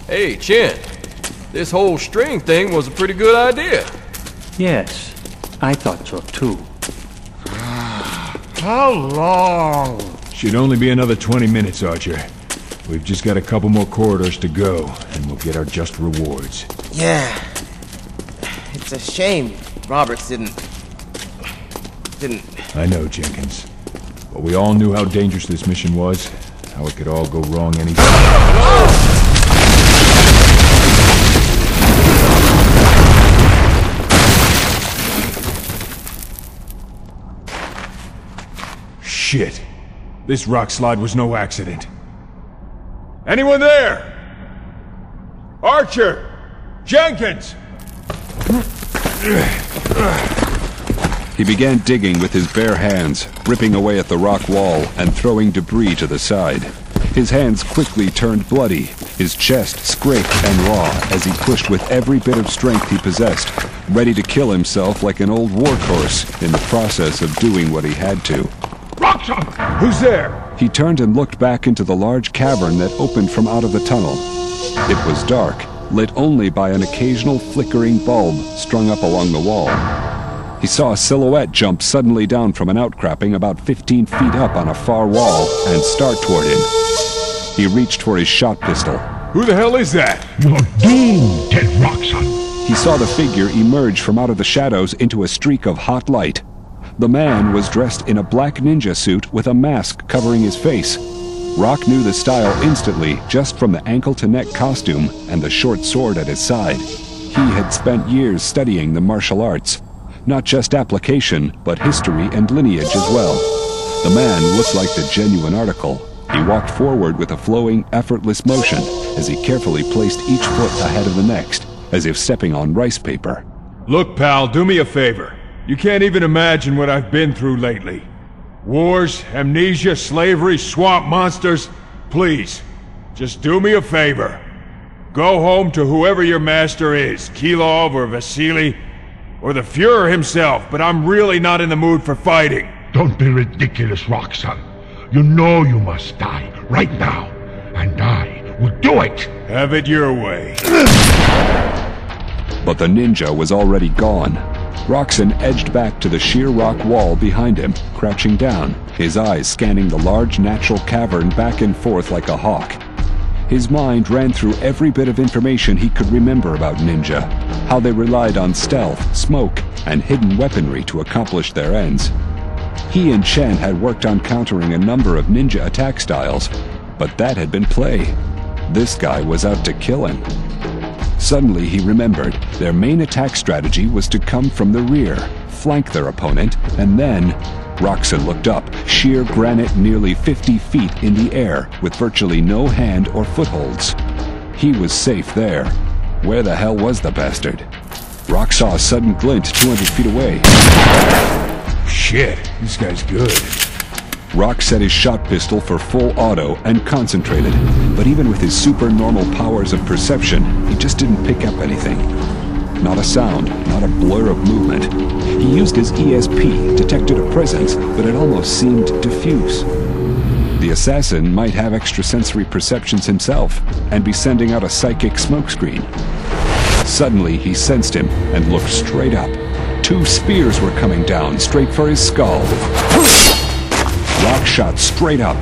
Hey, Chen. This whole string thing was a pretty good idea. Yes, I thought so too. How long? Should only be another 20 minutes, Archer. We've just got a couple more corridors to go, and we'll get our just rewards. Yeah. It's a shame Roberts didn't... I know, Jenkins. But we all knew how dangerous this mission was, how it could all go wrong anytime. Shit. This rock slide was no accident. Anyone there? Archer! Jenkins! He began digging with his bare hands, ripping away at the rock wall and throwing debris to the side. His hands quickly turned bloody, his chest scraped and raw as he pushed with every bit of strength he possessed, ready to kill himself like an old warhorse in the process of doing what he had to. Roxxon! Who's there? He turned and looked back into the large cavern that opened from out of the tunnel. It was dark, lit only by an occasional flickering bulb strung up along the wall. He saw a silhouette jump suddenly down from an outcropping about 15 feet up on a far wall and start toward him. He reached for his shot pistol. Who the hell is that? You're doomed, Ted Roxxon. He saw the figure emerge from out of the shadows into a streak of hot light. The man was dressed in a black ninja suit with a mask covering his face. Rock knew the style instantly just from the ankle-to-neck costume and the short sword at his side. He had spent years studying the martial arts. Not just application, but history and lineage as well. The man looked like the genuine article. He walked forward with a flowing, effortless motion as he carefully placed each foot ahead of the next, as if stepping on rice paper. Look, pal, do me a favor. You can't even imagine what I've been through lately. Wars, amnesia, slavery, swamp monsters. Please, just do me a favor. Go home to whoever your master is, Kilov or Vasily, or the Fuhrer himself, but I'm really not in the mood for fighting. Don't be ridiculous, Roxxon. You know you must die, right now. And I will do it! Have it your way. But the ninja was already gone. Roxxon edged back to the sheer rock wall behind him, crouching down, his eyes scanning the large natural cavern back and forth like a hawk. His mind ran through every bit of information he could remember about ninja, how they relied on stealth, smoke, and hidden weaponry to accomplish their ends. He and Chen had worked on countering a number of ninja attack styles, but that had been play. This guy was out to kill him. Suddenly he remembered their main attack strategy was to come from the rear, flank their opponent, and then... Roxxon looked up, sheer granite nearly 50 feet in the air, with virtually no hand or footholds. He was safe there. Where the hell was the bastard? Rock saw a sudden glint 200 feet away. Shit, this guy's good. Rock set his shot pistol for full auto and concentrated, but even with his supernormal powers of perception, he just didn't pick up anything. Not a sound, not a blur of movement. He used his ESP, detected a presence, but it almost seemed diffuse. The assassin might have extrasensory perceptions himself, and be sending out a psychic smokescreen. Suddenly he sensed him, and looked straight up. 2 spears were coming down, straight for his skull. Rock shot straight up.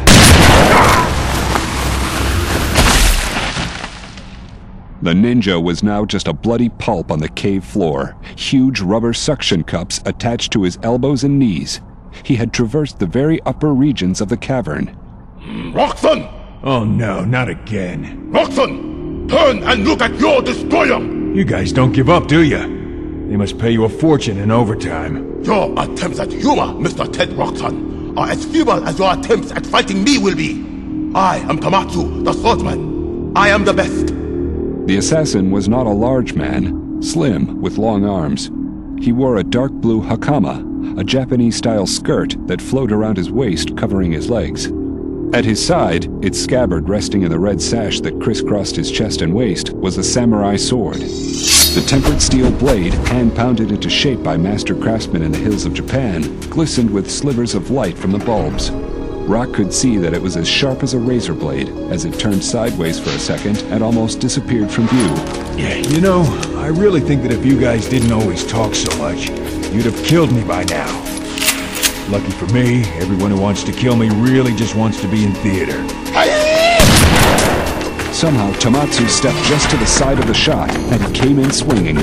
The ninja was now just a bloody pulp on the cave floor, huge rubber suction cups attached to his elbows and knees. He had traversed the very upper regions of the cavern. Roxxon! Oh no, not again. Roxxon! Turn and look at your destroyer! You guys don't give up, do you? They must pay you a fortune in overtime. Your attempts at humor, Mr. Ted Roxxon, are as feeble as your attempts at fighting me will be. I am Tamatsu, the swordsman. I am the best. The assassin was not a large man, slim, with long arms. He wore a dark blue hakama, a Japanese-style skirt that flowed around his waist, covering his legs. At his side, its scabbard resting in the red sash that crisscrossed his chest and waist, was a samurai sword. The tempered steel blade, hand-pounded into shape by master craftsmen in the hills of Japan, glistened with slivers of light from the bulbs. Rock could see that it was as sharp as a razor blade as it turned sideways for a second and almost disappeared from view. Yeah, you know, I really think that if you guys didn't always talk so much, you'd have killed me by now. Lucky for me, everyone who wants to kill me really just wants to be in theater. Somehow, Tamatsu stepped just to the side of the shot, and he came in swinging.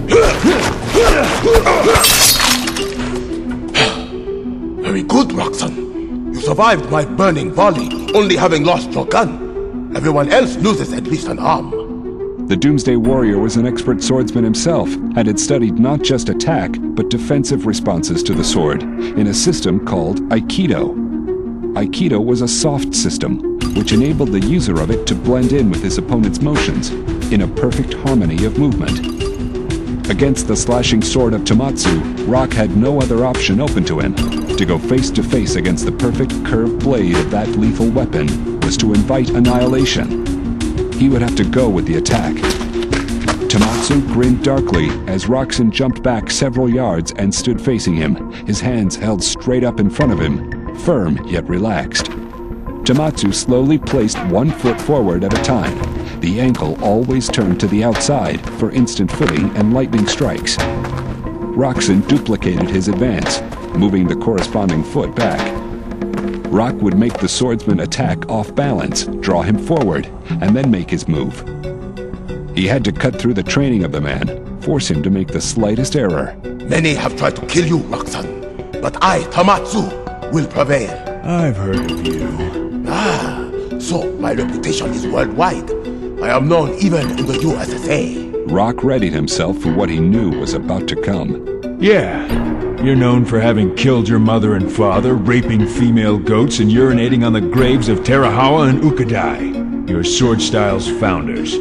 Very good, Roxanne. You survived my burning volley, only having lost your gun. Everyone else loses at least an arm. The Doomsday Warrior was an expert swordsman himself, and had studied not just attack, but defensive responses to the sword, in a system called Aikido. Aikido was a soft system, which enabled the user of it to blend in with his opponent's motions, in a perfect harmony of movement. Against the slashing sword of Tamatsu, Rock had no other option open to him. To go face to face against the perfect curved blade of that lethal weapon was to invite annihilation. He would have to go with the attack. Tamatsu grinned darkly as Roxanne jumped back several yards and stood facing him, his hands held straight up in front of him, firm yet relaxed. Tamatsu slowly placed one foot forward at a time. The ankle always turned to the outside for instant footing and lightning strikes. Roxanne duplicated his advance, moving the corresponding foot back. Rock would make the swordsman attack off balance, draw him forward, and then make his move. He had to cut through the training of the man, force him to make the slightest error. Many have tried to kill you, Roxanne, but I, Tamatsu, will prevail. I've heard of you. So my reputation is worldwide. I am known even in the USSA. Rock readied himself for what he knew was about to come. Yeah, you're known for having killed your mother and father, raping female goats, and urinating on the graves of Terahawa and Ukadai, your sword style's founders.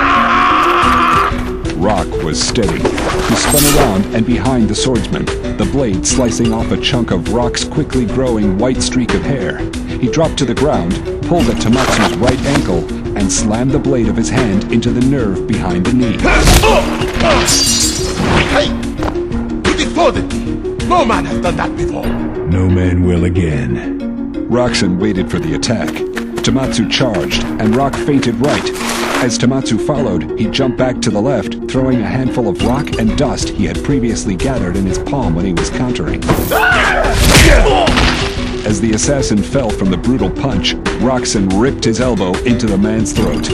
Rock was steady. He spun around and behind the swordsman, the blade slicing off a chunk of Rock's quickly growing white streak of hair. He dropped to the ground, pulled at Tamatsu's right ankle, and slammed the blade of his hand into the nerve behind the knee. Hey! You defrauded me! No man has done that before! No man will again. Roxanne waited for the attack. Tamatsu charged, and Rock feinted right. As Tamatsu followed, he jumped back to the left, throwing a handful of rock and dust he had previously gathered in his palm when he was countering. As the assassin fell from the brutal punch, Roxanne ripped his elbow into the man's throat.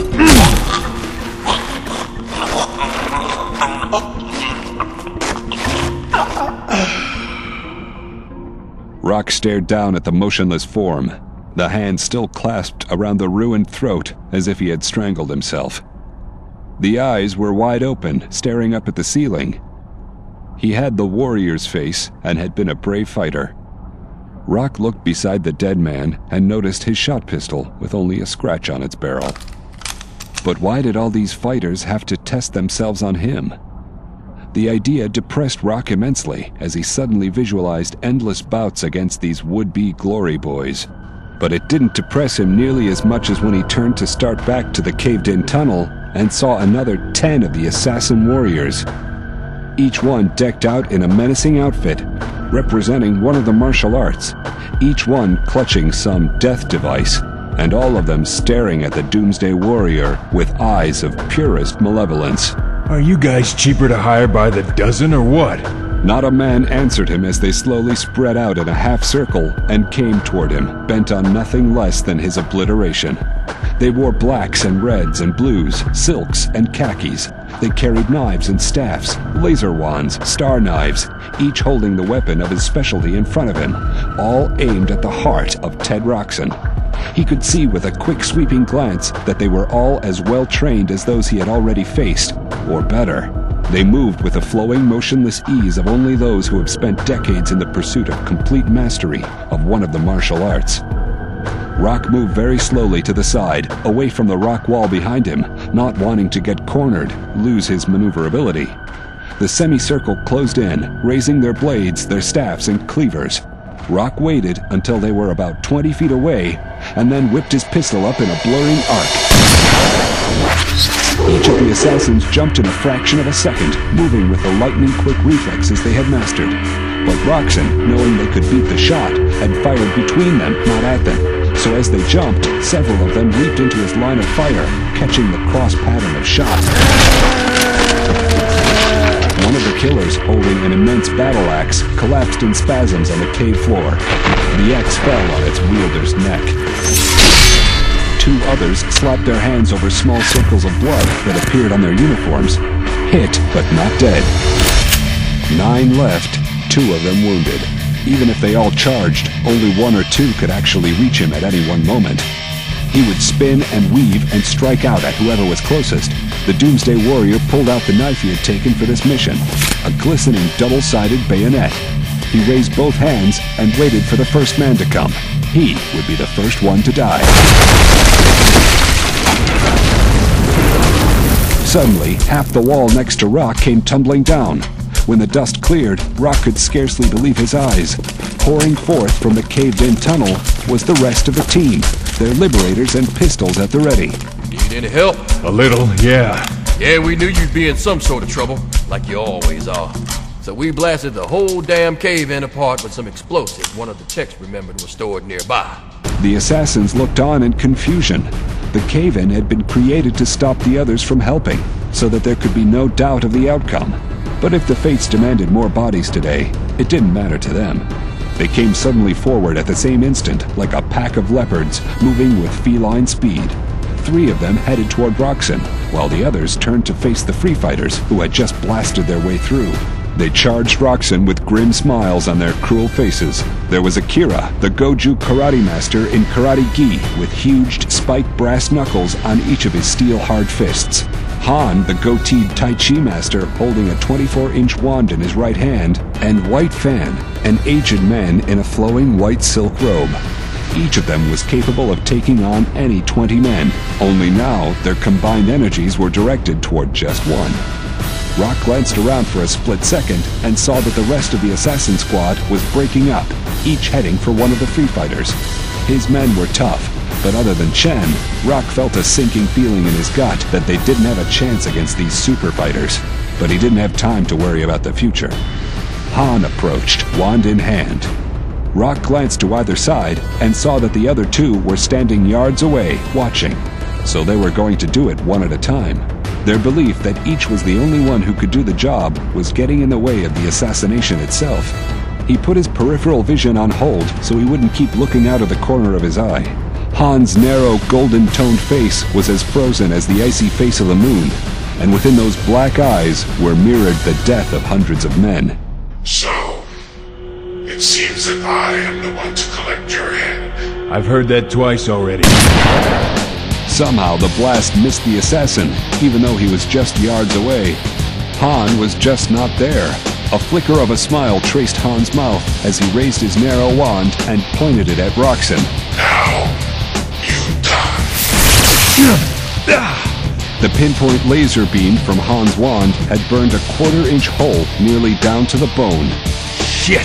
Rock stared down at the motionless form, the hand still clasped around the ruined throat as if he had strangled himself. The eyes were wide open, staring up at the ceiling. He had the warrior's face and had been a brave fighter. Rock looked beside the dead man and noticed his shot pistol with only a scratch on its barrel. But why did all these fighters have to test themselves on him? The idea depressed Rock immensely as he suddenly visualized endless bouts against these would-be glory boys. But it didn't depress him nearly as much as when he turned to start back to the caved-in tunnel and saw another 10 of the assassin warriors. Each one decked out in a menacing outfit, representing one of the martial arts, each one clutching some death device, and all of them staring at the Doomsday Warrior with eyes of purest malevolence. Are you guys cheaper to hire by the dozen or what? Not a man answered him as they slowly spread out in a half circle and came toward him, bent on nothing less than his obliteration. They wore blacks and reds and blues, silks and khakis. They carried knives and staffs, laser wands, star knives, each holding the weapon of his specialty in front of him, all aimed at the heart of Ted Roxanne. He could see with a quick sweeping glance that they were all as well trained as those he had already faced, or better. They moved with the flowing, motionless ease of only those who have spent decades in the pursuit of complete mastery of one of the martial arts. Rock moved very slowly to the side, away from the rock wall behind him, not wanting to get cornered, lose his maneuverability. The semicircle closed in, raising their blades, their staffs, and cleavers. Rock waited until they were about 20 feet away, and then whipped his pistol up in a blurring arc. Each of the assassins jumped in a fraction of a second, moving with the lightning-quick reflexes they had mastered. But Roxanne, knowing they could beat the shot, had fired between them, not at them. So as they jumped, several of them leaped into his line of fire, catching the cross pattern of shots. One of the killers, holding an immense battle axe, collapsed in spasms on the cave floor. The axe fell on its wielder's neck. Two others slapped their hands over small circles of blood that appeared on their uniforms. Hit, but not dead. 9 left, 2 of them wounded. Even if they all charged, only 1 or 2 could actually reach him at any one moment. He would spin and weave and strike out at whoever was closest. The Doomsday Warrior pulled out the knife he had taken for this mission, a glistening double-sided bayonet. He raised both hands and waited for the first man to come. He would be the first one to die. Suddenly, half the wall next to Rock came tumbling down. When the dust cleared, Rock could scarcely believe his eyes. Pouring forth from the caved-in tunnel was the rest of the team, their liberators and pistols at the ready. Need any help? A little, yeah. Yeah, we knew you'd be in some sort of trouble, like you always are. So we blasted the whole damn cave-in apart with some explosives one of the techs remembered was stored nearby. The assassins looked on in confusion. The cave-in had been created to stop the others from helping, so that there could be no doubt of the outcome. But if the fates demanded more bodies today, it didn't matter to them. They came suddenly forward at the same instant, like a pack of leopards, moving with feline speed. 3 of them headed toward Roxanne, while the others turned to face the Free Fighters, who had just blasted their way through. They charged Roxanne with grim smiles on their cruel faces. There was Akira, the Goju karate master in karate gi, with huge, spiked brass knuckles on each of his steel-hard fists. Han, the goateed Tai Chi master, holding a 24-inch wand in his right hand, and White Fan, an aged man in a flowing white silk robe. Each of them was capable of taking on any 20 men, only now their combined energies were directed toward just one. Rock glanced around for a split second and saw that the rest of the assassin squad was breaking up, each heading for one of the Free Fighters. His men were tough, but other than Chen, Rock felt a sinking feeling in his gut that they didn't have a chance against these super fighters. But he didn't have time to worry about the future. Han approached, wand in hand. Rock glanced to either side and saw that the other 2 were standing yards away, watching. So they were going to do it one at a time. Their belief that each was the only one who could do the job was getting in the way of the assassination itself. He put his peripheral vision on hold so he wouldn't keep looking out of the corner of his eye. Han's narrow, golden-toned face was as frozen as the icy face of the moon, and within those black eyes were mirrored the death of hundreds of men. So, it seems that I am the one to collect your head. I've heard that twice already. Somehow the blast missed the assassin, even though he was just yards away. Han was just not there. A flicker of a smile traced Han's mouth as he raised his narrow wand and pointed it at Roxanne. Now, you die. The pinpoint laser beam from Han's wand had burned a 1/4-inch hole nearly down to the bone. Shit!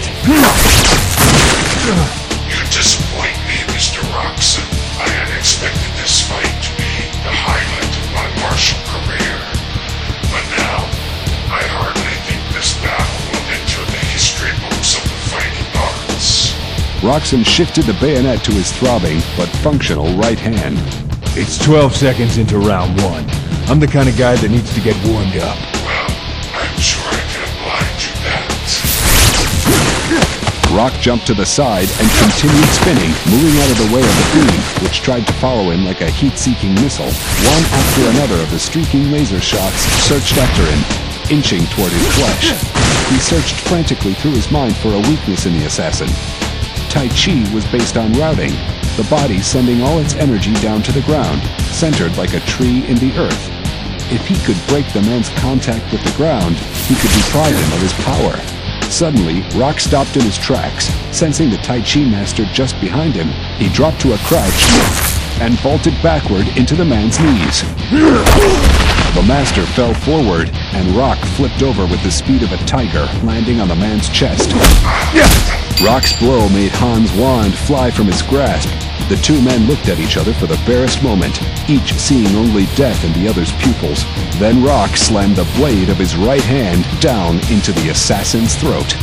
You disappoint me, Mr. Roxanne. I had expected this fight to be the highlight of my martial career. But now, I hardly think this battle will enter the history books of the fighting arts. Roxanne shifted the bayonet to his throbbing but functional right hand. It's 12 seconds into round 1. I'm the kind of guy that needs to get warmed up. Well, I'm sure I can oblige you that. Rock jumped to the side and continued spinning, moving out of the way of the beam, which tried to follow him like a heat-seeking missile. One after another of the streaking laser shots searched after him, inching toward his flesh. He searched frantically through his mind for a weakness in the assassin. Tai Chi was based on routing, the body sending all its energy down to the ground, centered like a tree in the earth. If he could break the man's contact with the ground, he could deprive him of his power. Suddenly, Rock stopped in his tracks. Sensing the Tai Chi master just behind him, he dropped to a crouch and vaulted backward into the man's knees. The master fell forward, and Rock flipped over with the speed of a tiger, landing on the man's chest. Rock's blow made Han's wand fly from his grasp, The two men looked at each other for the barest moment, each seeing only death in the other's pupils. Then Rock slammed the blade of his right hand down into the assassin's throat.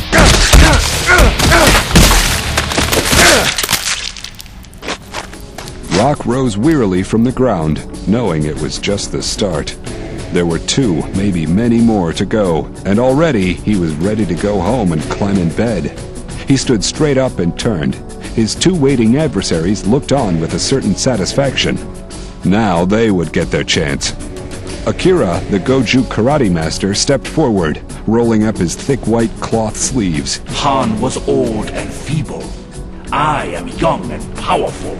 Rock rose wearily from the ground, knowing it was just the start. There were 2, maybe many more to go, and already he was ready to go home and climb in bed. He stood straight up and turned. His 2 waiting adversaries looked on with a certain satisfaction. Now they would get their chance. Akira, the Goju karate master, stepped forward, rolling up his thick white cloth sleeves. Han was old and feeble. I am young and powerful.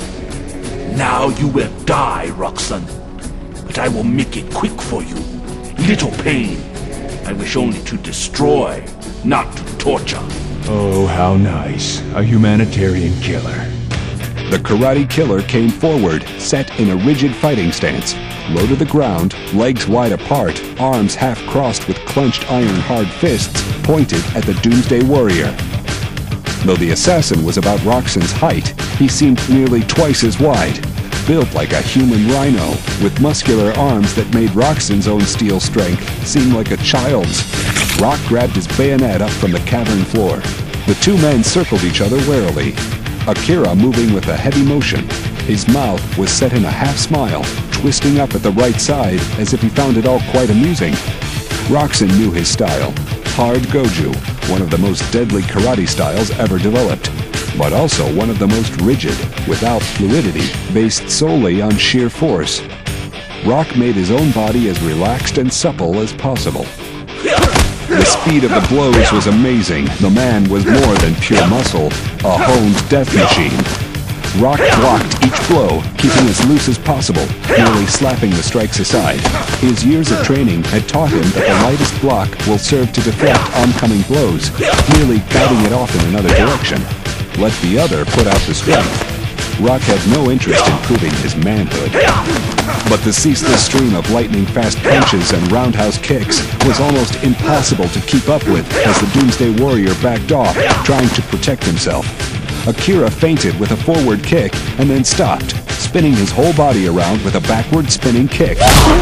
Now you will die, Roxanne. But I will make it quick for you. Little pain. I wish only to destroy, not to torture. Oh, how nice. A humanitarian killer. The karate killer came forward, set in a rigid fighting stance, low to the ground, legs wide apart, arms half-crossed with clenched iron-hard fists pointed at the Doomsday Warrior. Though the assassin was about Roxanne's height, he seemed nearly twice as wide, built like a human rhino, with muscular arms that made Roxanne's own steel strength seem like a child's. Rock grabbed his bayonet up from the cavern floor. The 2 men circled each other warily, Akira moving with a heavy motion. His mouth was set in a half-smile, twisting up at the right side as if he found it all quite amusing. Roxanne knew his style. Hard Goju, one of the most deadly karate styles ever developed, but also one of the most rigid, without fluidity, based solely on sheer force. Rock made his own body as relaxed and supple as possible. The speed of the blows was amazing. The man was more than pure muscle, a honed death machine. Rock blocked each blow, keeping as loose as possible, merely slapping the strikes aside. His years of training had taught him that the lightest block will serve to deflect oncoming blows, merely guiding it off in another direction. Let the other put out the strength. Rock had no interest in proving his manhood. But the ceaseless stream of lightning-fast punches and roundhouse kicks was almost impossible to keep up with as the Doomsday Warrior backed off, trying to protect himself. Akira feinted with a forward kick and then stopped, spinning his whole body around with a backward spinning kick.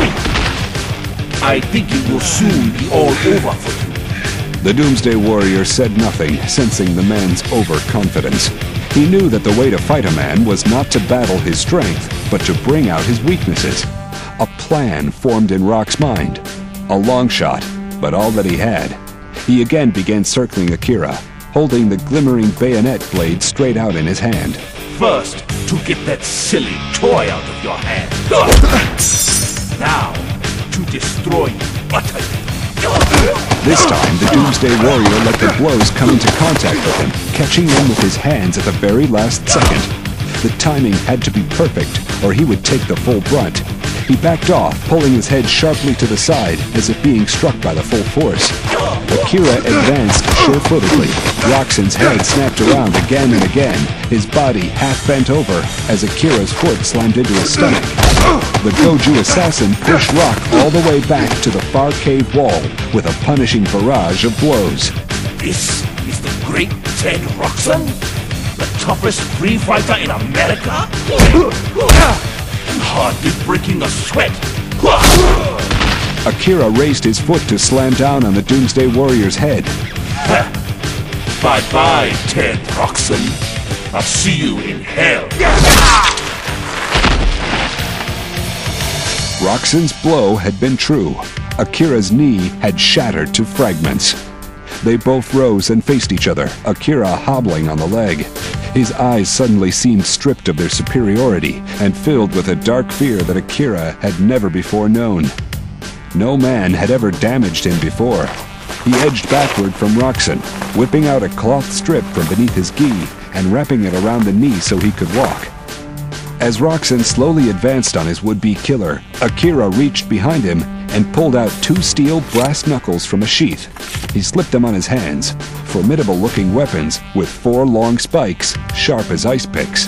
I think it will soon be all over for you. The Doomsday Warrior said nothing, sensing the man's overconfidence. He knew that the way to fight a man was not to battle his strength, but to bring out his weaknesses. A plan formed in Rock's mind. A long shot, but all that he had. He again began circling Akira, holding the glimmering bayonet blade straight out in his hand. First, to get that silly toy out of your hand. Now, to destroy you utterly. This time, the Doomsday Warrior let the blows come into contact with him, catching them with his hands at the very last second. The timing had to be perfect, or he would take the full brunt. He backed off, pulling his head sharply to the side, as if being struck by the full force. Akira advanced sure-footedly. Roxanne's head snapped around again and again, his body half bent over as Akira's foot slammed into his stomach. The Goju assassin pushed Rock all the way back to the far cave wall with a punishing barrage of blows. This is the great Ted Roxanne? The toughest free fighter in America? Hardly breaking a sweat. Akira raised his foot to slam down on the Doomsday Warrior's head. Bye-bye, Ted Roxanne. I'll see you in hell. Roxanne's blow had been true. Akira's knee had shattered to fragments. They both rose and faced each other, Akira hobbling on the leg. His eyes suddenly seemed stripped of their superiority and filled with a dark fear that Akira had never before known. No man had ever damaged him before. He edged backward from Roxanne, whipping out a cloth strip from beneath his gi and wrapping it around the knee so he could walk. As Roxanne slowly advanced on his would-be killer, Akira reached behind him and pulled out 2 steel brass knuckles from a sheath. He slipped them on his hands, formidable-looking weapons with 4 long spikes, sharp as ice picks.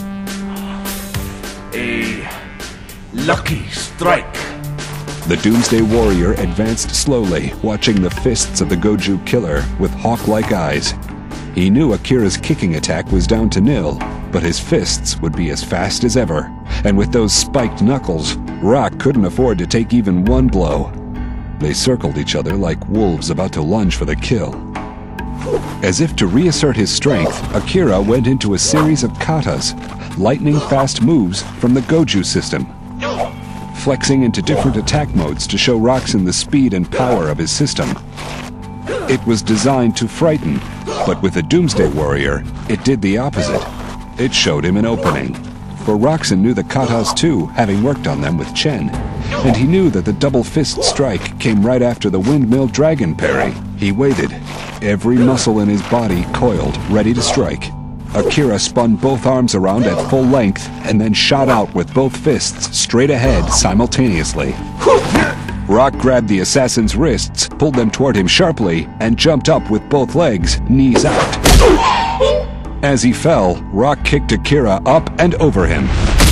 A lucky strike. The Doomsday Warrior advanced slowly, watching the fists of the Goju killer with hawk-like eyes. He knew Akira's kicking attack was down to nil, but his fists would be as fast as ever, and with those spiked knuckles, Rock couldn't afford to take even one blow. They circled each other like wolves about to lunge for the kill. As if to reassert his strength, Akira went into a series of katas, lightning-fast moves from the Goju system, flexing into different attack modes to show Roxanne the speed and power of his system. It was designed to frighten, but with the Doomsday Warrior, it did the opposite. It showed him an opening. For Roxanne knew the katas too, having worked on them with Chen, and he knew that the double fist strike came right after the windmill dragon parry. He waited, every muscle in his body coiled, ready to strike. Akira spun both arms around at full length and then shot out with both fists straight ahead simultaneously. Rock grabbed the assassin's wrists, pulled them toward him sharply, and jumped up with both legs, knees out. As he fell, Rock kicked Akira up and over him.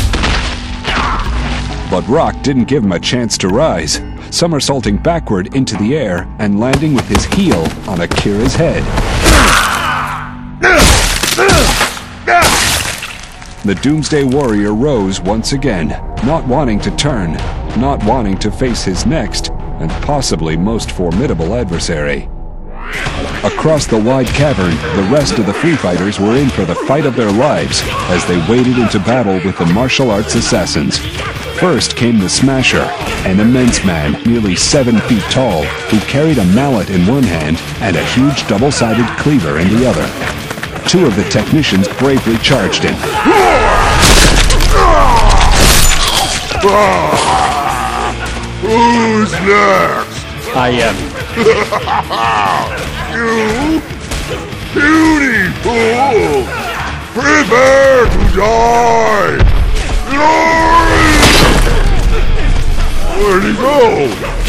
But Rock didn't give him a chance to rise, somersaulting backward into the air and landing with his heel on Akira's head. The Doomsday Warrior rose once again, not wanting to turn, not wanting to face his next, and possibly most formidable adversary. Across the wide cavern, the rest of the Free Fighters were in for the fight of their lives as they waded into battle with the martial arts assassins. First came the Smasher, an immense man, nearly 7 feet tall, who carried a mallet in one hand and a huge double-sided cleaver in the other. 2 of the technicians bravely charged him. Who's next? I am. You? Beautiful! Prepare to die! Where'd he go?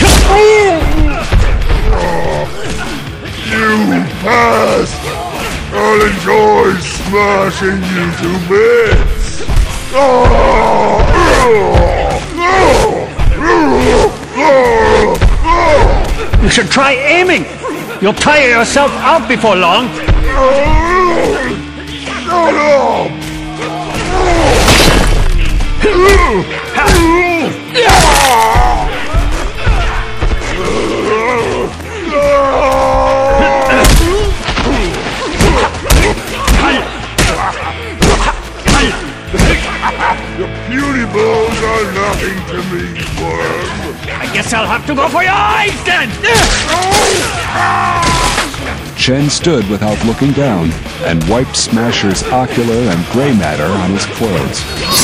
You passed! I'll enjoy smashing you to bits! You should try aiming! You'll tire yourself out before long! Shut up! Your puny blows are nothing to me, worm. I guess I'll have to go for your eyes then! Chen stood without looking down and wiped Smasher's ocular and gray matter on his clothes.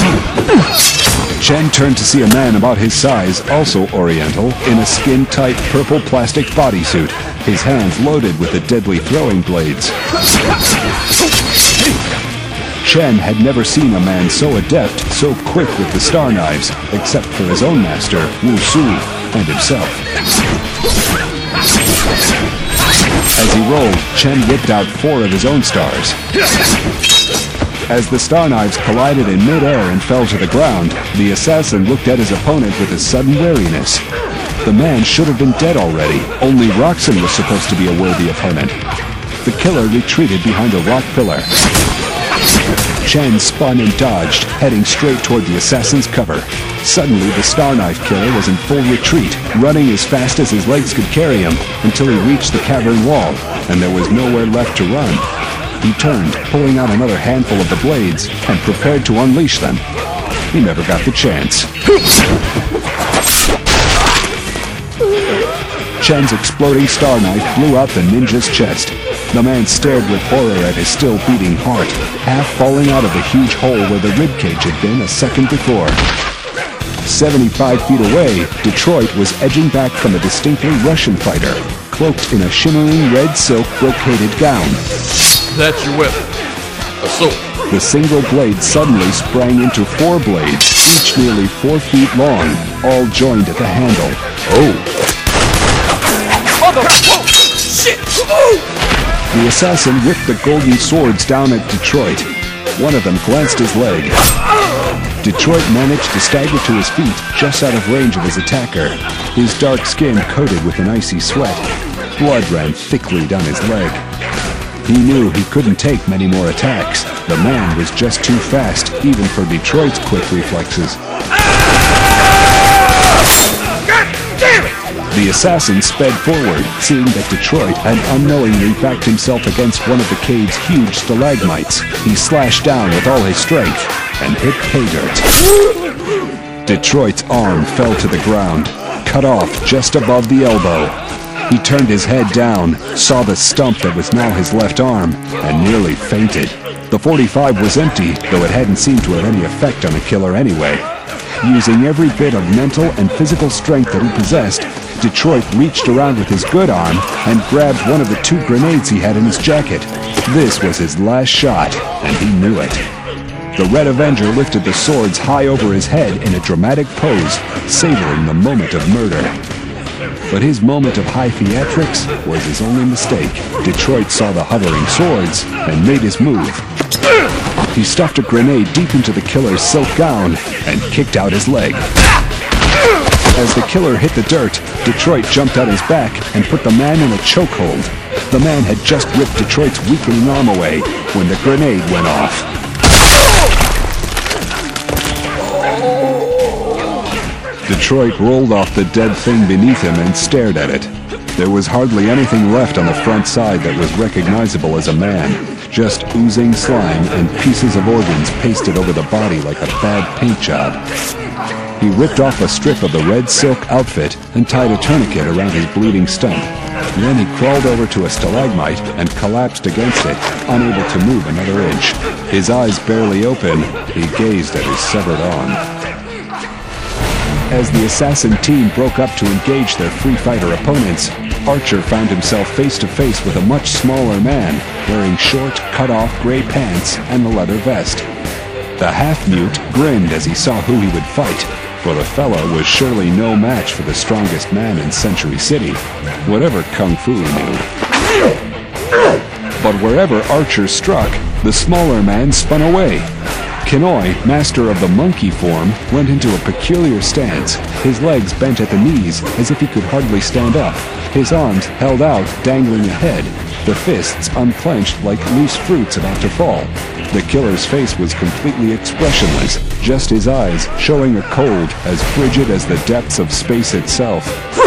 Chen turned to see a man about his size, also Oriental, in a skin-tight purple plastic bodysuit, his hands loaded with the deadly throwing blades. Chen had never seen a man so adept, so quick with the star knives, except for his own master, Wu Su, and himself. As he rolled, Chen whipped out 4 of his own stars. As the star knives collided in mid-air and fell to the ground, the assassin looked at his opponent with a sudden wariness. The man should have been dead already. Only Roxanne was supposed to be a worthy opponent. The killer retreated behind a rock pillar. Chen spun and dodged, heading straight toward the assassin's cover. Suddenly, the Star Knife Killer was in full retreat, running as fast as his legs could carry him until he reached the cavern wall, and there was nowhere left to run. He turned, pulling out another handful of the blades, and prepared to unleash them. He never got the chance. Chen's exploding star knife blew out the ninja's chest. The man stared with horror at his still beating heart, half falling out of the huge hole where the ribcage had been a second before. 75 feet away, Detroit was edging back from a distinctly Russian fighter, cloaked in a shimmering red silk brocaded gown. That's your weapon. A sword. The single blade suddenly sprang into 4 blades, each nearly 4 feet long, all joined at the handle. Oh! Shit! The assassin whipped the golden swords down at Detroit. One of them glanced his leg. Detroit managed to stagger to his feet, just out of range of his attacker, his dark skin coated with an icy sweat. Blood ran thickly down his leg. He knew he couldn't take many more attacks. The man was just too fast, even for Detroit's quick reflexes. The assassin sped forward, seeing that Detroit had unknowingly backed himself against one of the cave's huge stalagmites. He slashed down with all his strength and hit pay dirt. Detroit's arm fell to the ground, cut off just above the elbow. He turned his head down, saw the stump that was now his left arm, and nearly fainted. The .45 was empty, though it hadn't seemed to have any effect on the killer anyway. Using every bit of mental and physical strength that he possessed, Detroit reached around with his good arm and grabbed one of the 2 grenades he had in his jacket. This was his last shot, and he knew it. The Red Avenger lifted the swords high over his head in a dramatic pose, savoring the moment of murder. But his moment of high theatrics was his only mistake. Detroit saw the hovering swords and made his move. He stuffed a grenade deep into the killer's silk gown and kicked out his leg. As the killer hit the dirt, Detroit jumped at his back and put the man in a chokehold. The man had just ripped Detroit's weakening arm away when the grenade went off. Detroit rolled off the dead thing beneath him and stared at it. There was hardly anything left on the front side that was recognizable as a man, just oozing slime and pieces of organs pasted over the body like a bad paint job. He ripped off a strip of the red silk outfit and tied a tourniquet around his bleeding stump. Then he crawled over to a stalagmite and collapsed against it, unable to move another inch. His eyes barely open, he gazed at his severed arm. As the assassin team broke up to engage their free fighter opponents, Archer found himself face to face with a much smaller man, wearing short, cut-off gray pants and a leather vest. The half-mute grinned as he saw who he would fight, for the fellow was surely no match for the strongest man in Century City, whatever kung fu he knew. But wherever Archer struck, the smaller man spun away. Kenoi, master of the monkey form, went into a peculiar stance, his legs bent at the knees as if he could hardly stand up, his arms held out, dangling ahead, the fists unclenched like loose fruits about to fall. The killer's face was completely expressionless, just his eyes showing a cold as frigid as the depths of space itself.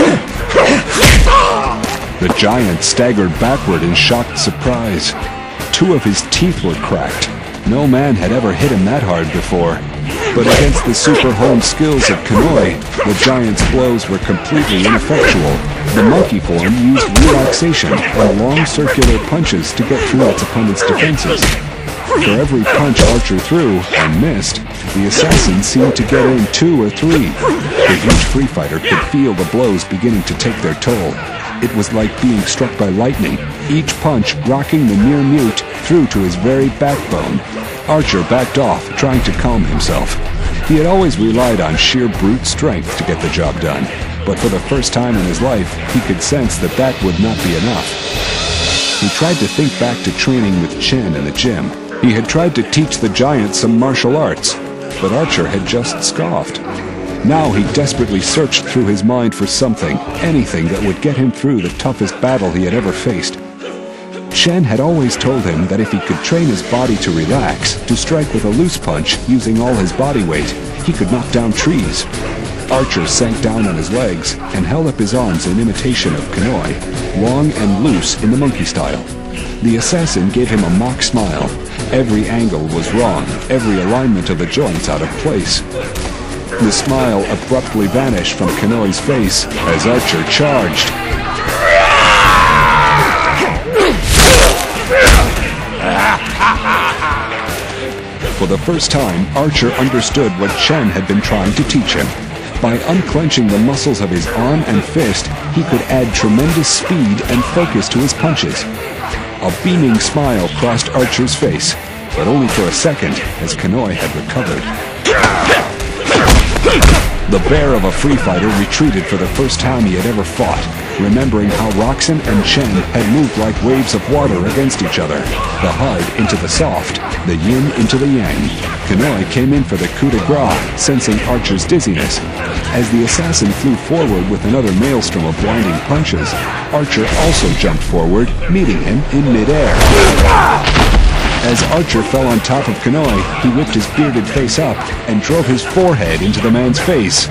The giant staggered backward in shocked surprise. 2 of his teeth were cracked. No man had ever hit him that hard before. But against the super-honed skills of Kenoi, the giant's blows were completely ineffectual. The monkey form used relaxation and long circular punches to get through its opponent's defenses. For every punch Archer threw and missed, the assassin seemed to get in 2 or 3. The huge free fighter could feel the blows beginning to take their toll. It was like being struck by lightning, each punch rocking the near-mute through to his very backbone. Archer backed off, trying to calm himself. He had always relied on sheer brute strength to get the job done, but for the first time in his life, he could sense that that would not be enough. He tried to think back to training with Chen in the gym. He had tried to teach the giant some martial arts, but Archer had just scoffed. Now he desperately searched through his mind for something, anything that would get him through the toughest battle he had ever faced. Chen had always told him that if he could train his body to relax, to strike with a loose punch using all his body weight, he could knock down trees. Archer sank down on his legs and held up his arms in imitation of Kenoi, long and loose in the monkey style. The assassin gave him a mock smile. Every angle was wrong, every alignment of the joints out of place. The smile abruptly vanished from Kenoi's face as Archer charged. For the first time, Archer understood what Chen had been trying to teach him. By unclenching the muscles of his arm and fist, he could add tremendous speed and focus to his punches. A beaming smile crossed Archer's face, but only for a second, as Kenoi had recovered. The bear of a free fighter retreated for the first time he had ever fought. remembering how Roxanne and Chen had moved like waves of water against each other, the hard into the soft, the yin into the yang. Kanoy came in for the coup de grace, sensing Archer's dizziness. As the assassin flew forward with another maelstrom of blinding punches, Archer also jumped forward, meeting him in midair. As Archer fell on top of Kanoy, he whipped his bearded face up and drove his forehead into the man's face.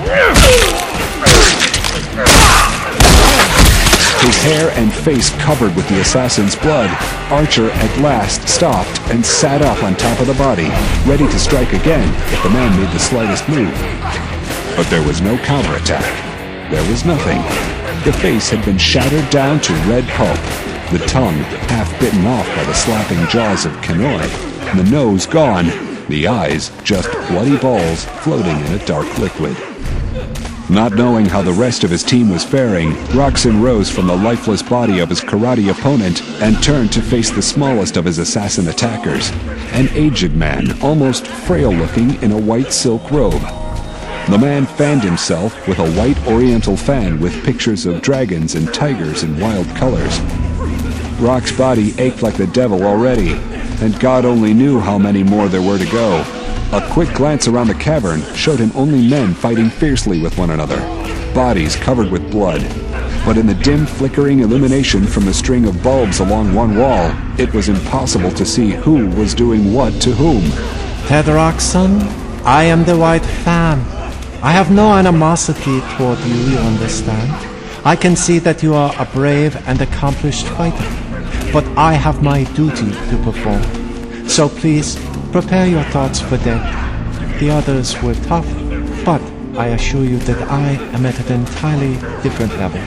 His hair and face covered with the assassin's blood, Archer at last stopped and sat up on top of the body, ready to strike again if the man made the slightest move. But there was no counterattack. There was nothing. The face had been shattered down to red pulp, the tongue half bitten off by the slapping jaws of Kanoy, the nose gone, the eyes just bloody balls floating in a dark liquid. Not knowing how the rest of his team was faring, Roxanne rose from the lifeless body of his karate opponent and turned to face the smallest of his assassin attackers, an aged man, almost frail-looking in a white silk robe. The man fanned himself with a white oriental fan with pictures of dragons and tigers in wild colors. Rock's body ached like the devil already, and God only knew how many more there were to go. A quick glance around the cavern showed him only men fighting fiercely with one another, bodies covered with blood. But in the dim, flickering illumination from the string of bulbs along one wall, it was impossible to see who was doing what to whom. Ted Roxon, I am the White Fan. I have no animosity toward you understand? I can see that you are a brave and accomplished fighter, but I have my duty to perform. So please, prepare your thoughts for death. The others were tough, but I assure you that I am at an entirely different level.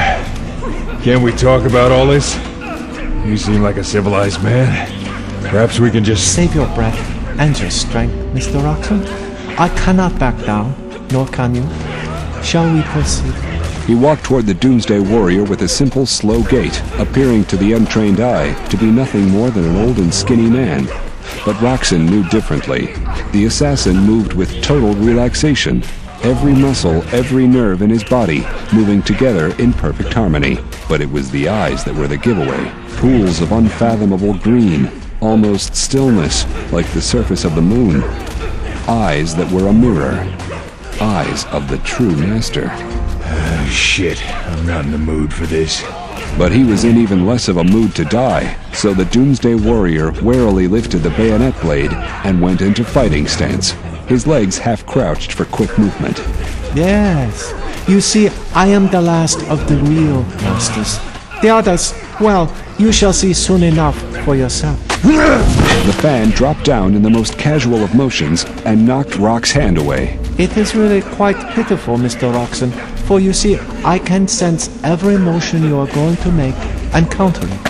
Can't we talk about all this? You seem like a civilized man. Perhaps we can just... Save your breath and your strength, Mr. Roxon. I cannot back down, nor can you. Shall we proceed? He walked toward the Doomsday Warrior with a simple, slow gait, appearing to the untrained eye to be nothing more than an old and skinny man. But Roxanne knew differently. The assassin moved with total relaxation, every muscle, every nerve in his body moving together in perfect harmony. But it was the eyes that were the giveaway. Pools of unfathomable green, almost stillness, like the surface of the moon. Eyes that were a mirror. Eyes of the true master. Shit, I'm not in the mood for this. But he was in even less of a mood to die, so the Doomsday Warrior warily lifted the bayonet blade and went into fighting stance, his legs half crouched for quick movement. Yes, you see, I am the last of the real masters. The others, well, you shall see soon enough for yourself. The fan dropped down in the most casual of motions and knocked Rock's hand away. It is really quite pitiful, Mr. Roxon, for you see, I can sense every motion you are going to make and counter it.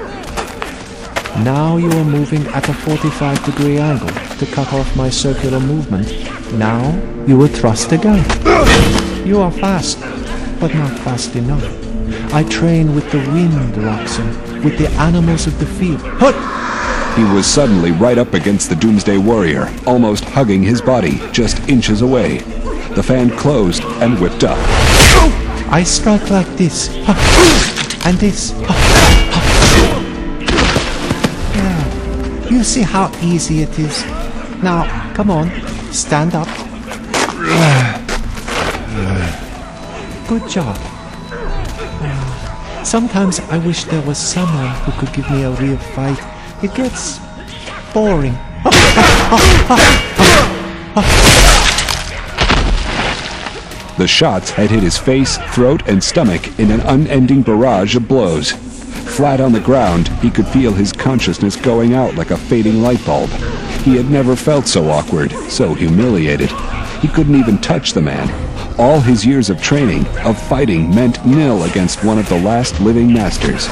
Now you are moving at a 45-degree angle to cut off my circular movement. Now you will thrust again. You are fast, but not fast enough. I train with the wind, Roxon, with the animals of the field. Hut! He was suddenly right up against the Doomsday Warrior, almost hugging his body, just inches away. The fan closed and whipped up. I strike like this, and this. Yeah. You see how easy it is. Now, come on, stand up. Good job. Sometimes I wish there was someone who could give me a real fight. It gets boring. The shots had hit his face, throat, and stomach in an unending barrage of blows. Flat on the ground, he could feel his consciousness going out like a fading light bulb. He had never felt so awkward, so humiliated. He couldn't even touch the man. All his years of training, of fighting, meant nil against one of the last living masters.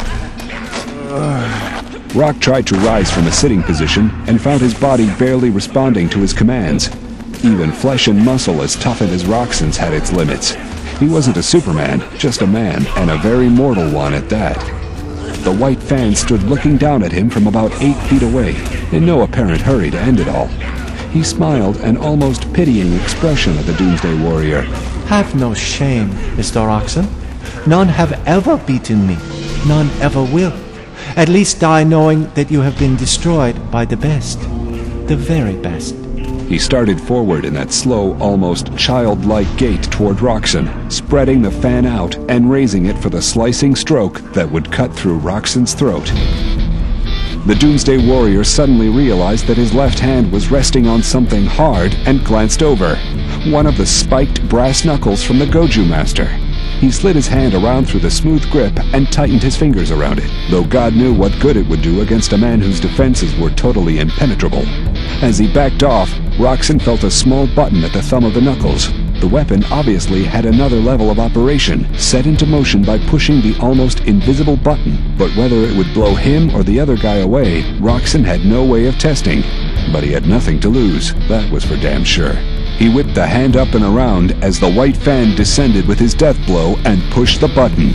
Rock tried to rise from a sitting position and found his body barely responding to his commands. Even flesh and muscle as tough as Roxanne's had its limits. He wasn't a Superman, just a man, and a very mortal one at that. The White Fan stood looking down at him from about 8 feet away, in no apparent hurry to end it all. He smiled an almost pitying expression at the Doomsday Warrior. Have no shame, Mr. Roxon. None have ever beaten me. None ever will. At least die knowing that you have been destroyed by the best. The very best. He started forward in that slow, almost childlike gait toward Roxanne, spreading the fan out and raising it for the slicing stroke that would cut through Roxanne's throat. The Doomsday Warrior suddenly realized that his left hand was resting on something hard and glanced over. One of the spiked brass knuckles from the Goju Master. He slid his hand around through the smooth grip and tightened his fingers around it, though God knew what good it would do against a man whose defenses were totally impenetrable. As he backed off, Roxanne felt a small button at the thumb of the knuckles. The weapon obviously had another level of operation, set into motion by pushing the almost invisible button, but whether it would blow him or the other guy away, Roxanne had no way of testing. But he had nothing to lose, that was for damn sure. He whipped the hand up and around as the white fan descended with his death blow and pushed the button.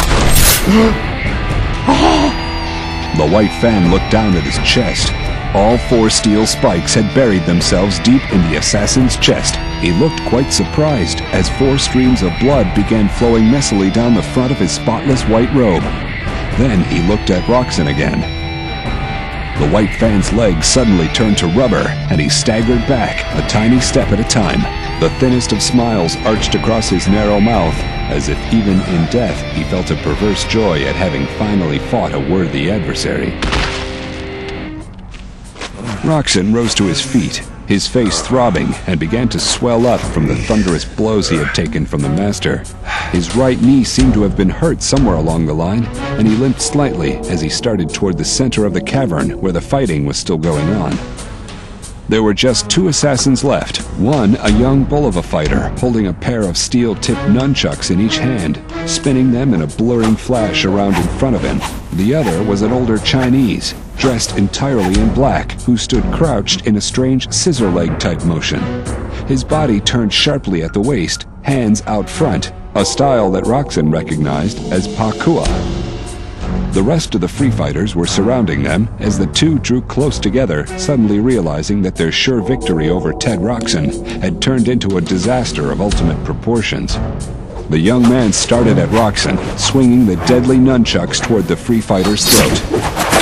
The white fan looked down at his chest. All 4 steel spikes had buried themselves deep in the assassin's chest. He looked quite surprised as 4 streams of blood began flowing messily down the front of his spotless white robe. Then he looked at Roxanne again. The white fan's legs suddenly turned to rubber, and he staggered back, a tiny step at a time. The thinnest of smiles arched across his narrow mouth, as if even in death he felt a perverse joy at having finally fought a worthy adversary. Roxanne rose to his feet, his face throbbing, and began to swell up from the thunderous blows he had taken from the Master. His right knee seemed to have been hurt somewhere along the line, and he limped slightly as he started toward the center of the cavern where the fighting was still going on. There were just 2 assassins left. One, a young bull of a fighter, holding a pair of steel-tipped nunchucks in each hand, spinning them in a blurring flash around in front of him. The other was an older Chinese, dressed entirely in black, who stood crouched in a strange scissor-leg type motion. His body turned sharply at the waist, hands out front, a style that Roxanne recognized as Pakua. The rest of the Free Fighters were surrounding them as the 2 drew close together, suddenly realizing that their sure victory over Ted Roxanne had turned into a disaster of ultimate proportions. The young man started at Roxanne, swinging the deadly nunchucks toward the Free Fighter's throat.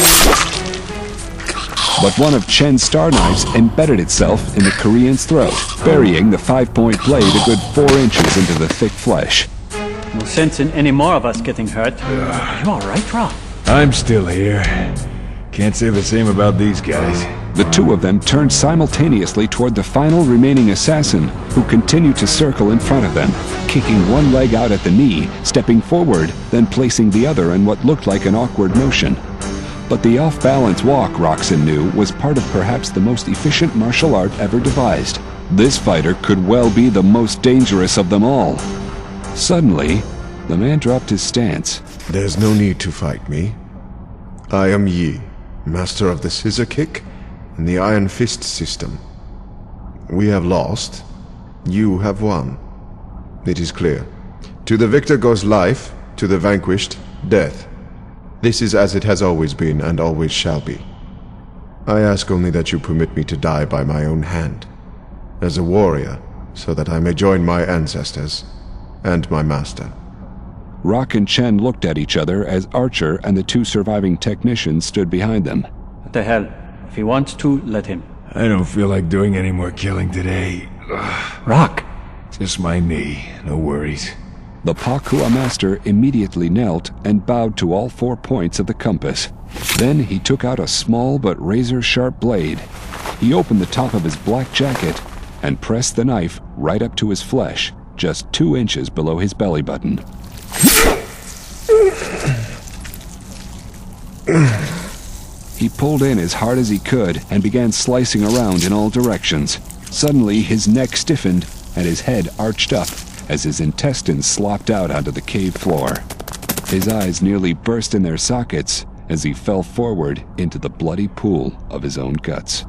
But one of Chen's star knives embedded itself in the Korean's throat, burying the 5-point blade a good 4 inches into the thick flesh. No sense in any more of us getting hurt. Are you alright, Rob? I'm still here. Can't say the same about these guys. The 2 of them turned simultaneously toward the final remaining assassin, who continued to circle in front of them, kicking one leg out at the knee, stepping forward, then placing the other in what looked like an awkward motion. But the off-balance walk, Roxanne knew, was part of perhaps the most efficient martial art ever devised. This fighter could well be the most dangerous of them all. Suddenly, the man dropped his stance. There's no need to fight me. I am Yi, master of the Scissor Kick and the Iron Fist system. We have lost. You have won. It is clear. To the victor goes life, to the vanquished, death. This is as it has always been and always shall be. I ask only that you permit me to die by my own hand, as a warrior, so that I may join my ancestors and my master. Rock and Chen looked at each other as Archer and the 2 surviving technicians stood behind them. What the hell? If he wants to, let him. I don't feel like doing any more killing today. Ugh. Rock! Just my knee, no worries. The Pakua Master immediately knelt and bowed to all 4 points of the compass. Then he took out a small but razor-sharp blade. He opened the top of his black jacket and pressed the knife right up to his flesh, just 2 inches below his belly button. He pulled in as hard as he could and began slicing around in all directions. Suddenly, his neck stiffened and his head arched up as his intestines slopped out onto the cave floor. His eyes nearly burst in their sockets as he fell forward into the bloody pool of his own guts.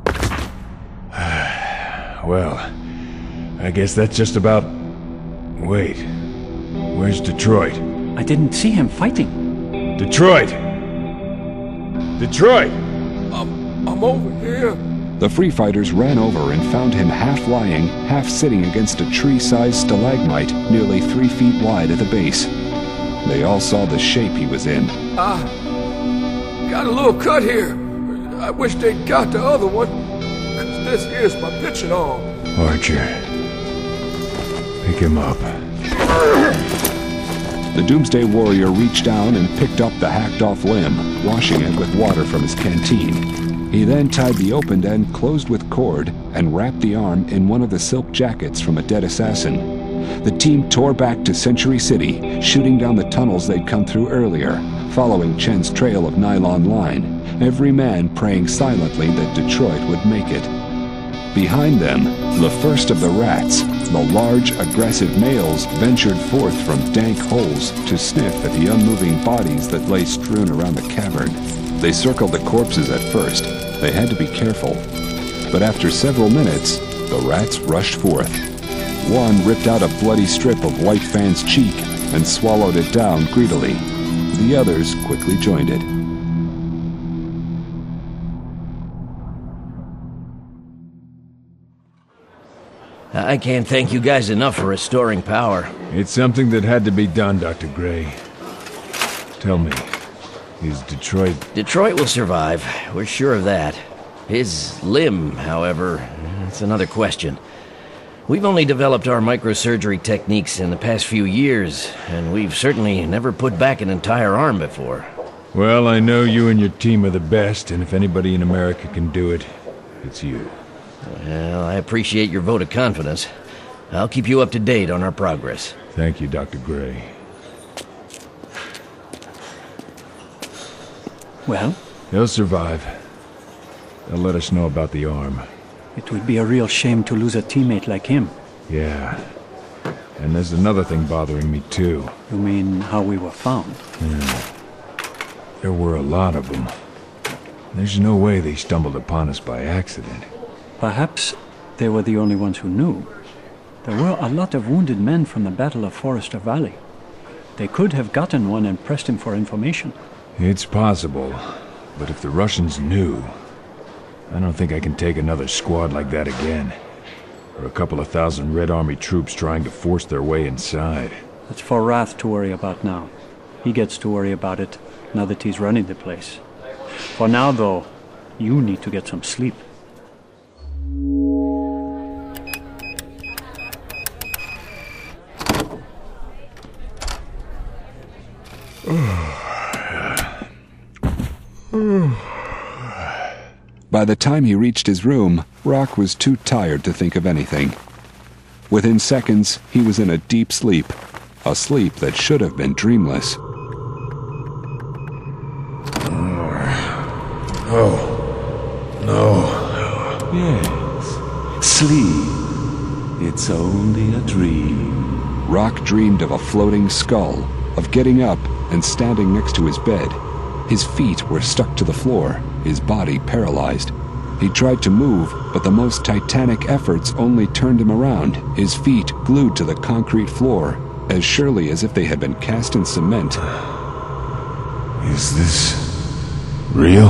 Well, I guess that's just about... Wait. Where's Detroit? I didn't see him fighting. Detroit! Detroit! I'm over here. The Free Fighters ran over and found him half lying, half sitting against a tree-sized stalagmite nearly 3 feet wide at the base. They all saw the shape he was in. Got a little cut here. I wish they'd got the other one. 'Cause this here's my pitching arm. Archer. Pick him up. The Doomsday Warrior reached down and picked up the hacked-off limb, washing it with water from his canteen. He then tied the opened end closed with cord and wrapped the arm in one of the silk jackets from a dead assassin. The team tore back to Century City, shooting down the tunnels they'd come through earlier, following Chen's trail of nylon line, every man praying silently that Detroit would make it. Behind them, the first of the rats, the large, aggressive males, ventured forth from dank holes to sniff at the unmoving bodies that lay strewn around the cavern. They circled the corpses at first. They had to be careful. But after several minutes, the rats rushed forth. One ripped out a bloody strip of White Fan's cheek and swallowed it down greedily. The others quickly joined it. I can't thank you guys enough for restoring power. It's something that had to be done, Dr. Gray. Tell me, is Detroit... Detroit will survive. We're sure of that. His limb, however, it's another question. We've only developed our microsurgery techniques in the past few years, and we've certainly never put back an entire arm before. Well, I know you and your team are the best, and if anybody in America can do it, it's you. Well, I appreciate your vote of confidence. I'll keep you up to date on our progress. Thank you, Dr. Gray. Well? He'll survive. They'll let us know about the arm. It would be a real shame to lose a teammate like him. Yeah. And there's another thing bothering me, too. You mean how we were found? Yeah. There were a lot of them. There's no way they stumbled upon us by accident. Perhaps they were the only ones who knew. There were a lot of wounded men from the Battle of Forrester Valley. They could have gotten one and pressed him for information. It's possible, but if the Russians knew, I don't think I can take another squad like that again. Or a couple of thousand Red Army troops trying to force their way inside. That's for Wrath to worry about now. He gets to worry about it now that he's running the place. For now, though, you need to get some sleep. By the time he reached his room, Rock was too tired to think of anything. Within seconds, he was in a deep sleep, a sleep that should have been dreamless. Oh, no. Yes, sleep. It's only a dream. Rock dreamed of a floating skull, of getting up and standing next to his bed. His feet were stuck to the floor, his body paralyzed. He tried to move, but the most titanic efforts only turned him around, his feet glued to the concrete floor, as surely as if they had been cast in cement. Is this real?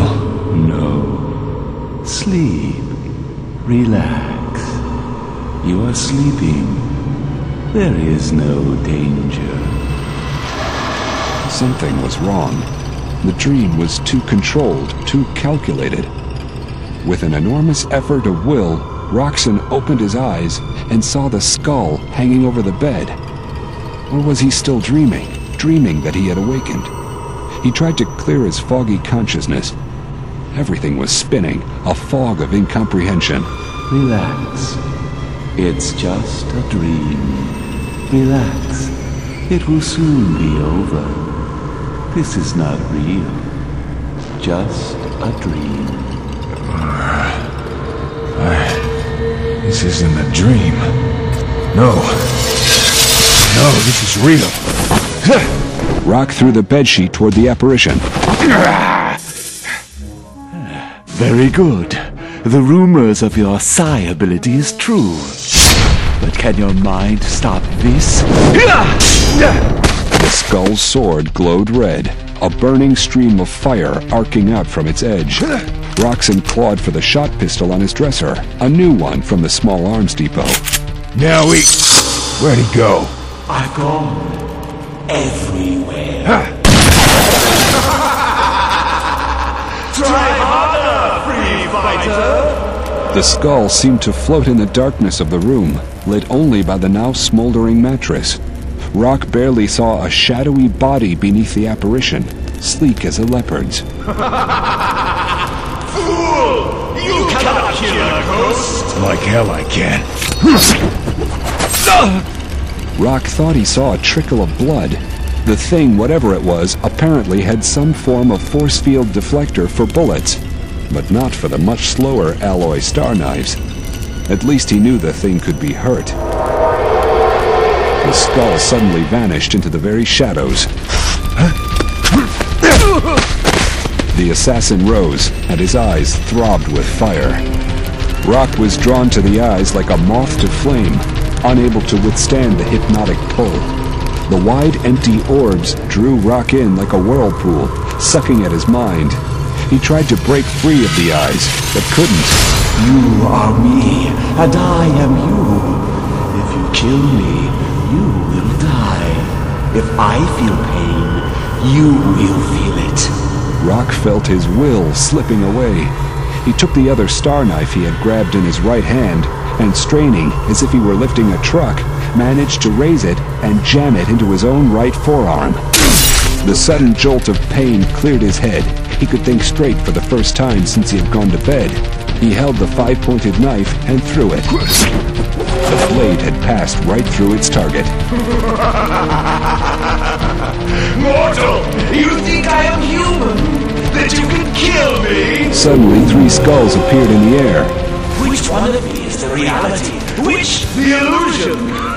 No. Sleep. Relax. You are sleeping. There is no danger. Something was wrong. The dream was too controlled, too calculated. With an enormous effort of will, Roxon opened his eyes and saw the skull hanging over the bed. Or was he still dreaming that he had awakened? He tried to clear his foggy consciousness. Everything was spinning, a fog of incomprehension. Relax. It's just a dream. Relax. It will soon be over. This is not real. Just a dream. This isn't a dream. No, this is real. Rock threw the bedsheet toward the apparition. Very good. The rumors of your psi ability is true. But can your mind stop this? The skull's sword glowed red, a burning stream of fire arcing out from its edge. Roxon clawed for the shot pistol on his dresser, a new one from the small arms depot. Now where'd he go? I've gone everywhere. Try harder, free fighter! The skull seemed to float in the darkness of the room, lit only by the now smoldering mattress. Rock barely saw a shadowy body beneath the apparition, sleek as a leopard's. Fool! You cannot kill a ghost! Like hell I can. Rock thought he saw a trickle of blood. The thing, whatever it was, apparently had some form of force field deflector for bullets, but not for the much slower alloy star knives. At least he knew the thing could be hurt. The skull suddenly vanished into the very shadows. The assassin rose, and his eyes throbbed with fire. Rock was drawn to the eyes like a moth to flame, unable to withstand the hypnotic pull. The wide, empty orbs drew Rock in like a whirlpool, sucking at his mind. He tried to break free of the eyes, but couldn't. You are me, and I am you. If you kill me, you will die. If I feel pain, you will feel it. Rock felt his will slipping away. He took the other star knife he had grabbed in his right hand, and straining as if he were lifting a truck, managed to raise it and jam it into his own right forearm. The sudden jolt of pain cleared his head. He could think straight for the first time since he had gone to bed. He held the five-pointed knife and threw it. The blade had passed right through its target. Mortal! You think I am human? That you can kill me? Suddenly, three skulls appeared in the air. Which one of me is the reality? Which the illusion?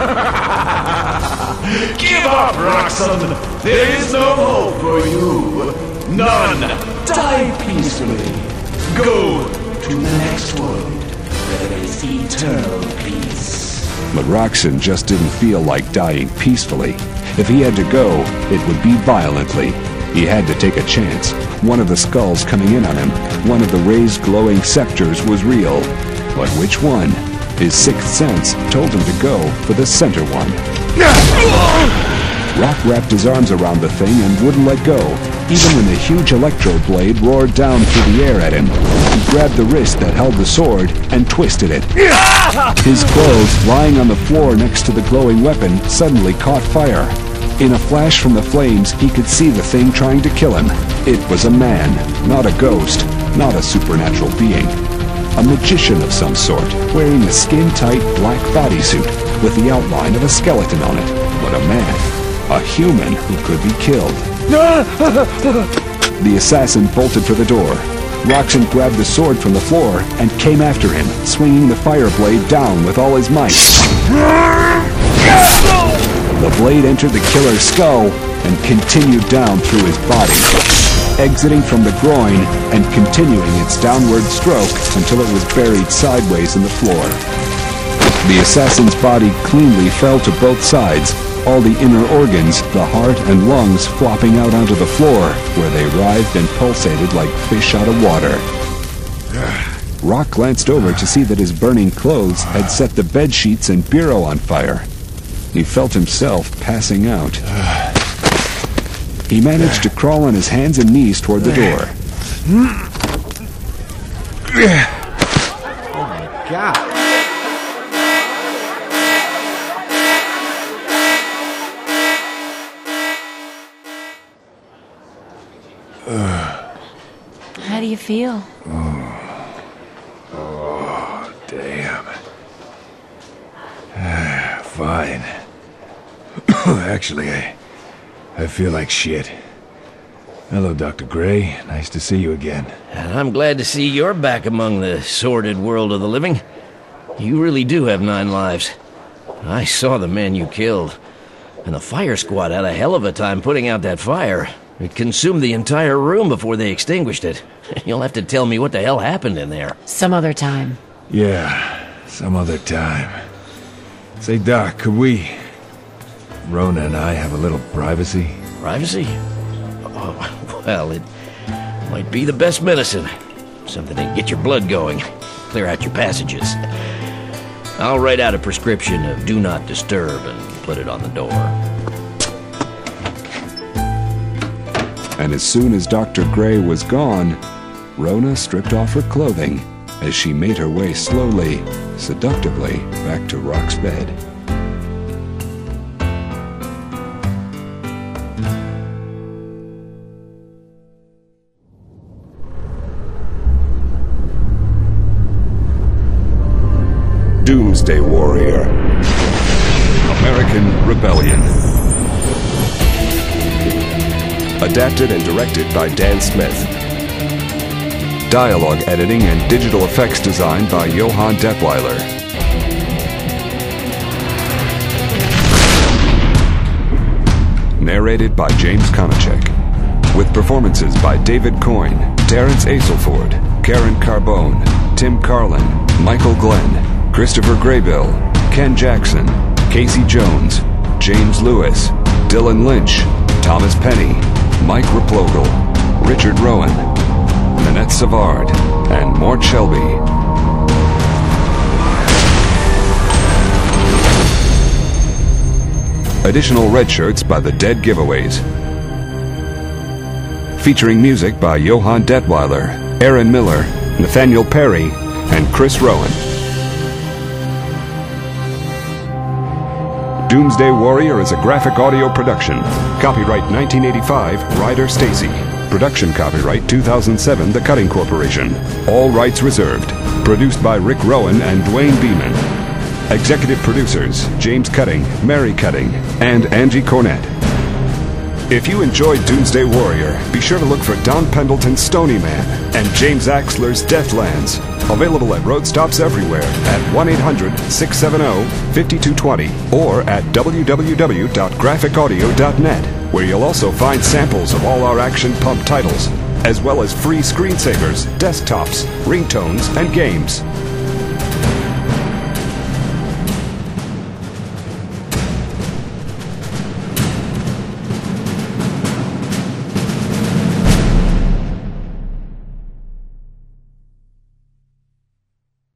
Give up, Roxxon! There is no hope for you. None. Die peacefully. Go to the next world where there is eternal peace. But Roxxon just didn't feel like dying peacefully. If he had to go, it would be violently. He had to take a chance. One of the skulls coming in on him, one of the raised glowing scepters was real. But which one? His sixth sense told him to go for the center one. Rock wrapped his arms around the thing and wouldn't let go, even when the huge electro blade roared down through the air at him. He grabbed the wrist that held the sword and twisted it. His clothes, lying on the floor next to the glowing weapon, suddenly caught fire. In a flash from the flames, he could see the thing trying to kill him. It was a man, not a ghost, not a supernatural being. A magician of some sort, wearing a skin-tight black bodysuit with the outline of a skeleton on it. But a man, a human who could be killed. The assassin bolted for the door. Roxxon grabbed the sword from the floor and came after him, swinging the fire blade down with all his might. The blade entered the killer's skull and continued down through his body, exiting from the groin and continuing its downward stroke until it was buried sideways in the floor. The assassin's body cleanly fell to both sides, all the inner organs, the heart and lungs, flopping out onto the floor, where they writhed and pulsated like fish out of water. Rock glanced over to see that his burning clothes had set the bed sheets and bureau on fire. He felt himself passing out. He managed to crawl on his hands and knees toward the door. Oh my God. How do you feel? Oh, damn. Fine. Actually, I feel like shit. Hello, Dr. Gray. Nice to see you again. And I'm glad to see you're back among the sordid world of the living. You really do have 9 lives. I saw the man you killed. And the fire squad had a hell of a time putting out that fire. It consumed the entire room before they extinguished it. You'll have to tell me what the hell happened in there. Some other time. Yeah, some other time. Say, Doc, could we... Rona and I have a little privacy? Privacy? Oh, well, it might be the best medicine. Something to get your blood going, clear out your passages. I'll write out a prescription of do not disturb and put it on the door. and as soon as Dr. Gray was gone, Rona stripped off her clothing as she made her way slowly, seductively, back to Rock's bed. Doomsday Warrior. American Rebellion. Adapted and directed by Dan Smith. Dialogue editing and digital effects design by Johann Detweiler. Narrated by James Konachek. With performances by David Coyne, Terrence Aselford, Karen Carbone, Tim Carlin, Michael Glenn, Christopher Graybill, Ken Jackson, Casey Jones, James Lewis, Dylan Lynch, Thomas Penny, Mike Replogle, Richard Rowan, Nanette Savard, and Mort Shelby. Additional red shirts by the Dead Giveaways. Featuring music by Johann Detweiler, Aaron Miller, Nathaniel Perry, and Chris Rowan. Doomsday Warrior is a graphic audio production. Copyright 1985, Ryder Stacy. Production copyright 2007, The Cutting Corporation. All rights reserved. Produced by Rick Rowan and Dwayne Beeman. Executive producers, James Cutting, Mary Cutting, and Angie Cornett. If you enjoyed Doomsday Warrior, be sure to look for Don Pendleton's Stony Man and James Axler's Deathlands. Available at road stops everywhere at 1-800-670-5220 or at www.graphicaudio.net, where you'll also find samples of all our Action Pump titles, as well as free screensavers, desktops, ringtones, and games.